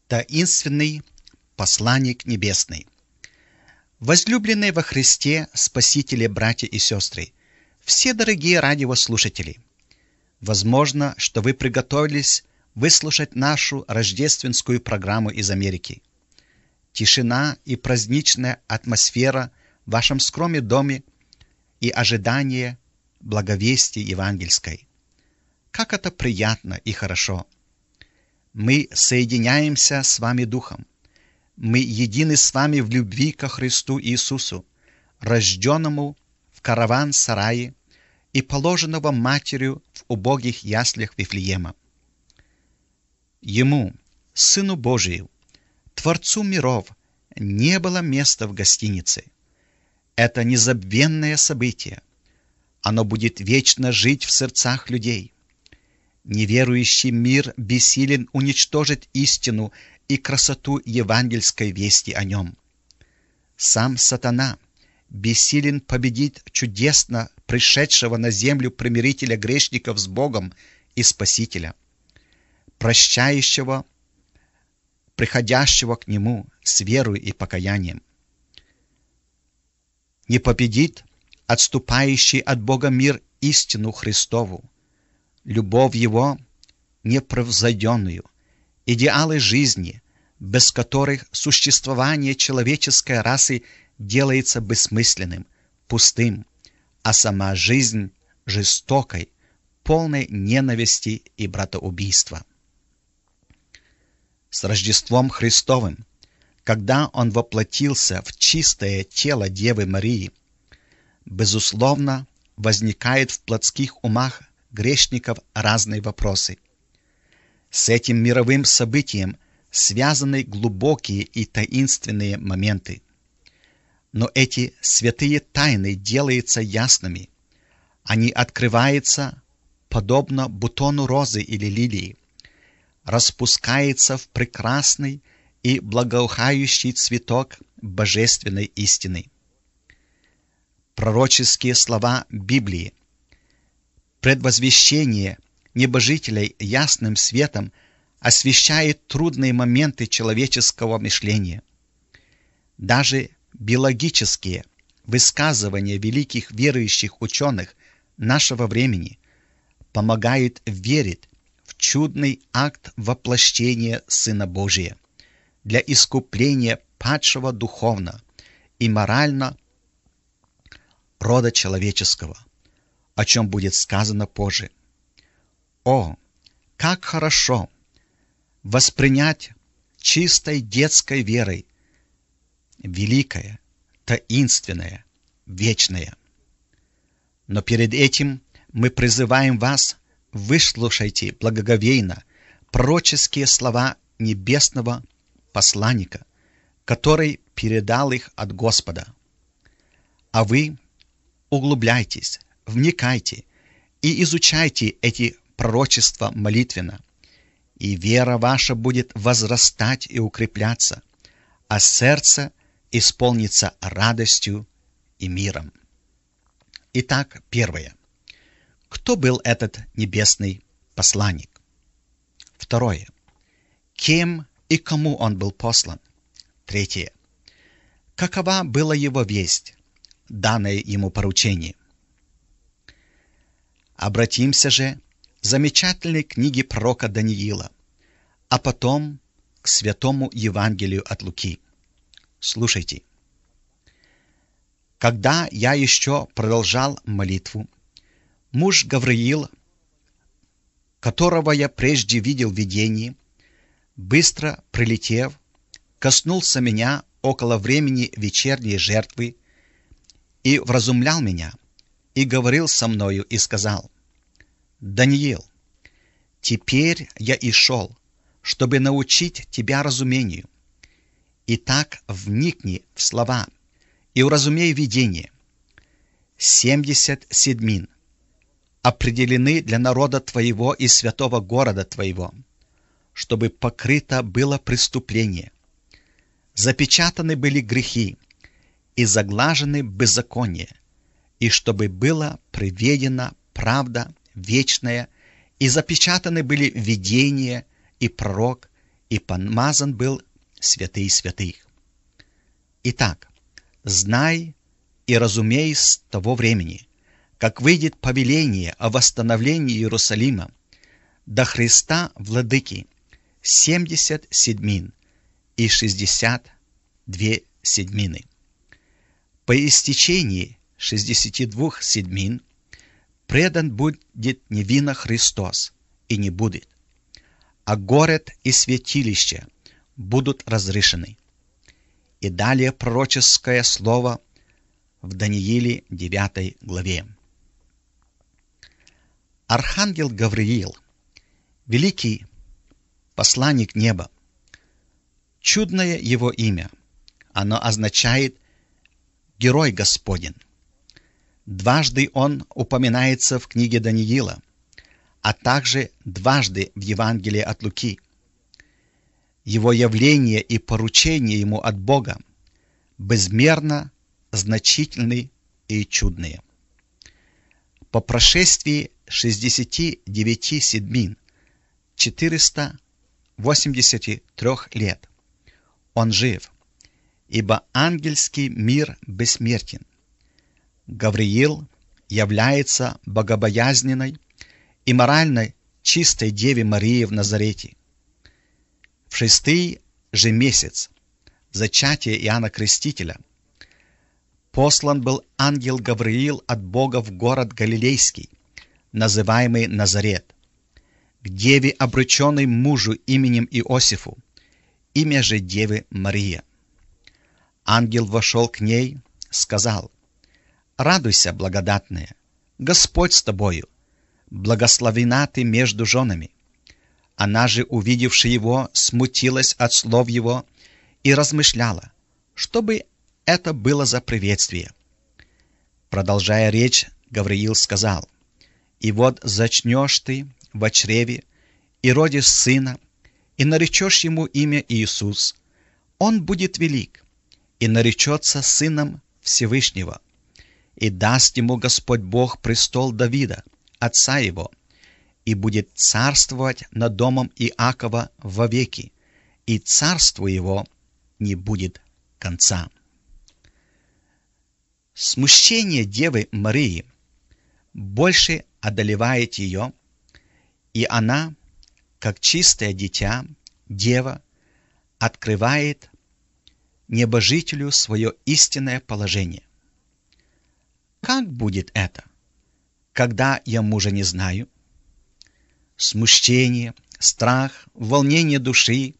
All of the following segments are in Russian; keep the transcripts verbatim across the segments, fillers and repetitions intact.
Таинственный посланник небесный. Возлюбленные во Христе Спасители, братья и сестры, все дорогие радиослушатели, возможно, что вы приготовились выслушать нашу рождественскую программу из Америки. Тишина и праздничная атмосфера в вашем скромном доме и ожидание благовестия евангельской. Как это приятно и хорошо! Мы соединяемся с вами духом. Мы едины с вами в любви ко Христу Иисусу, рожденному в караван-сарае и положенного матерью в убогих яслях Вифлеема. Ему, Сыну Божию, Творцу миров, не было места в гостинице. Это незабвенное событие. Оно будет вечно жить в сердцах людей. Неверующий мир бессилен уничтожить истину и красоту евангельской вести о нем. Сам сатана бессилен победить чудесно пришедшего на землю примирителя грешников с Богом и Спасителя, прощающего, приходящего к Нему с верой и покаянием. Не победит отступающий от Бога мир истину Христову, любовь Его непревзойденную, идеалы жизни, без которых существование человеческой расы делается бессмысленным, пустым, а сама жизнь жестокой, полной ненависти и братоубийства. С Рождеством Христовым, когда Он воплотился в чистое тело Девы Марии, безусловно, возникает в плотских умах грешников разные вопросы. С этим мировым событием связаны глубокие и таинственные моменты. Но эти святые тайны делаются ясными. Они открываются, подобно бутону розы или лилии, распускаются в прекрасный и благоухающий цветок божественной истины. Пророческие слова Библии, предвозвещение небожителей ясным светом освещает трудные моменты человеческого мышления. Даже биологические высказывания великих верующих ученых нашего времени помогают верить в чудный акт воплощения Сына Божия для искупления падшего духовно и морально рода человеческого, о чем будет сказано позже. О, как хорошо воспринять чистой детской верой великое, таинственное, вечное. Но перед этим мы призываем вас: выслушайте благоговейно пророческие слова небесного посланника, который передал их от Господа. А вы углубляйтесь, вникайте и изучайте эти пророчества молитвенно, и вера ваша будет возрастать и укрепляться, а сердце исполнится радостью и миром. Итак, первое. Кто был этот небесный посланник? Второе. Кем и кому он был послан? Третье. Какова была его весть, данное ему поручение? Обратимся же к замечательной книге пророка Даниила, а потом к святому Евангелию от Луки. Слушайте. Когда я еще продолжал молитву, муж Гавриил, которого я прежде видел в видении, быстро прилетев, коснулся меня около времени вечерней жертвы и вразумлял меня, и говорил со мною, и сказал: «Даниил, теперь я и шел, чтобы научить тебя разумению. Итак, вникни в слова и уразумей видение. Семьдесят седьмин определены для народа твоего и святого города твоего, чтобы покрыто было преступление, запечатаны были грехи и заглажены беззакония, и чтобы была приведена правда вечная, и запечатаны были видение и пророк, и помазан был святый святых. Итак, знай и разумей с того времени, как выйдет повеление о восстановлении Иерусалима до Христа Владыки семьдесят седьмин и шестьдесят две седьмины. По истечении шестидесяти двух седьмин предан будет невинно Христос, и не будет, а город и святилище будут разрушены. И далее пророческое слово в Данииле девятой главе. Архангел Гавриил, великий посланник неба, чудное его имя, оно означает «Герой Господень». Дважды он упоминается в книге Даниила, а также дважды в Евангелии от Луки. Его явление и поручение ему от Бога безмерно значительны и чудные. По прошествии шестидесяти девяти седьмин, четырёхсот восьмидесяти трёх лет, он жив, ибо ангельский мир бессмертен. Гавриил является богобоязненной и морально чистой Деве Марии в Назарете. В шестый же месяц зачатия Иоанна Крестителя послан был ангел Гавриил от Бога в город Галилейский, называемый Назарет, к деве, обрученной мужу именем Иосифу, имя же Девы Мария. Ангел вошел к ней, сказал: «Радуйся, благодатная, Господь с тобою, благословена ты между женами». Она же, увидевши его, смутилась от слов его и размышляла, что бы это было за приветствие. Продолжая речь, Гавриил сказал: «И вот зачнешь ты во чреве, и родишь сына, и наречешь ему имя Иисус. Он будет велик, и наречется сыном Всевышнего. И даст ему Господь Бог престол Давида, отца его, и будет царствовать над домом Иакова вовеки, и царству его не будет конца». Смущение Девы Марии больше одолевает ее, и она, как чистое дитя, дева, открывает небожителю свое истинное положение. Как будет это, когда я мужа не знаю? Смущение, страх, волнение души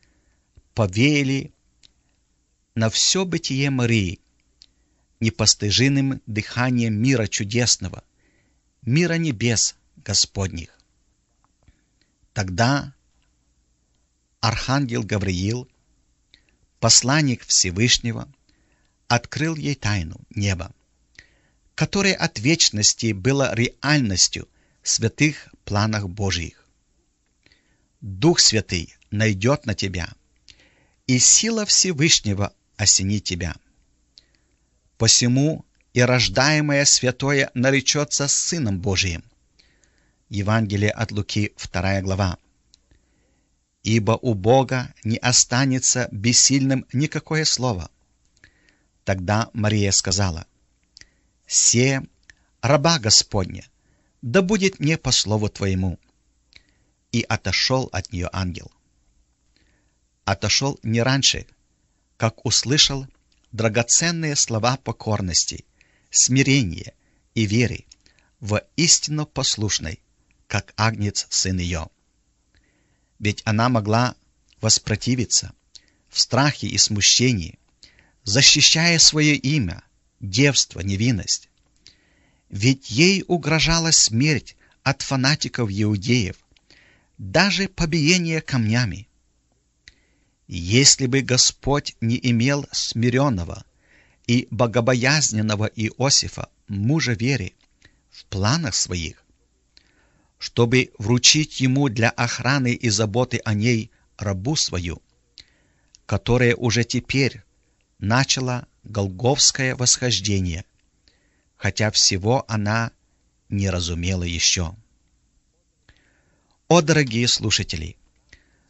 повеяли на все бытие Марии непостижимым дыханием мира чудесного, мира небес Господних. Тогда архангел Гавриил, посланник Всевышнего, открыл ей тайну неба, которая от вечности была реальностью в святых планах Божьих. Дух Святый найдет на тебя, и сила Всевышнего осенит тебя. Посему и рождаемое святое наречется Сыном Божиим. Евангелие от Луки, вторая глава. Ибо у Бога не останется бессильным никакое слово. Тогда Мария сказала: «Се раба Господня, да будет мне по слову Твоему». И отошел от нее ангел. Отошел не раньше, как услышал драгоценные слова покорности, смирения и веры в истинно послушной, как агнец сын ее. Ведь она могла воспротивиться в страхе и смущении, защищая свое имя, девство, невинность. Ведь ей угрожала смерть от фанатиков-иудеев, даже побиение камнями. Если бы Господь не имел смиренного и богобоязненного Иосифа, мужа веры, в планах своих, чтобы вручить ему для охраны и заботы о ней рабу свою, которая уже теперь начала голгофское восхождение, хотя всего она не разумела еще. О, дорогие слушатели!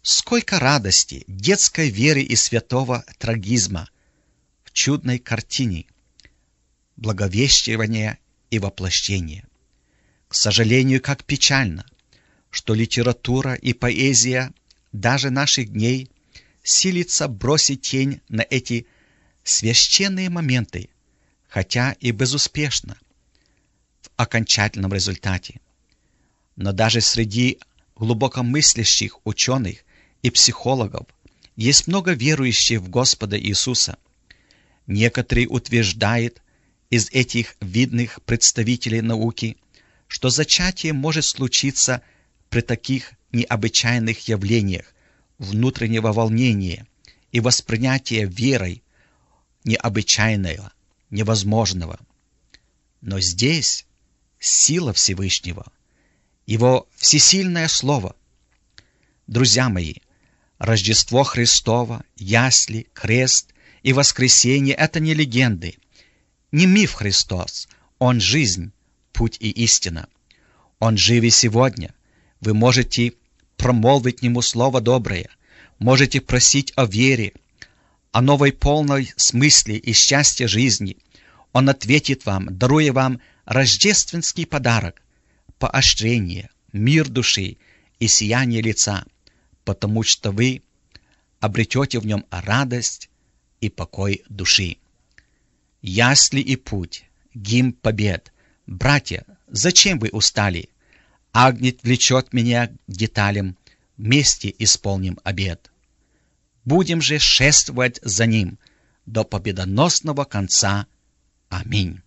Сколько радости, детской веры и святого трагизма в чудной картине благовещивания и воплощения. К сожалению, как печально, что литература и поэзия даже наших дней силится бросить тень на эти священные моменты, хотя и безуспешно в окончательном результате. Но даже среди глубокомыслящих ученых и психологов есть много верующих в Господа Иисуса. Некоторые утверждают из этих видных представителей науки, что зачатие может случиться при таких необычайных явлениях внутреннего волнения и воспринятия верой необычайного, невозможного. Но здесь сила Всевышнего, Его всесильное Слово. Друзья мои, Рождество Христово, ясли, крест и воскресение – это не легенды, не миф Христос, Он жизнь, путь и истина. Он жив и сегодня. Вы можете промолвить Нему слово доброе, можете просить о вере, о новой полной смысле и счастье жизни. Он ответит вам, даруя вам рождественский подарок, поощрение, мир души и сияние лица, потому что вы обретете в нем радость и покой души. Ясли и путь, гимн побед. Братья, зачем вы устали? Агнец влечет меня к деталям, вместе исполним обет. Будем же шествовать за ним до победоносного конца. Аминь.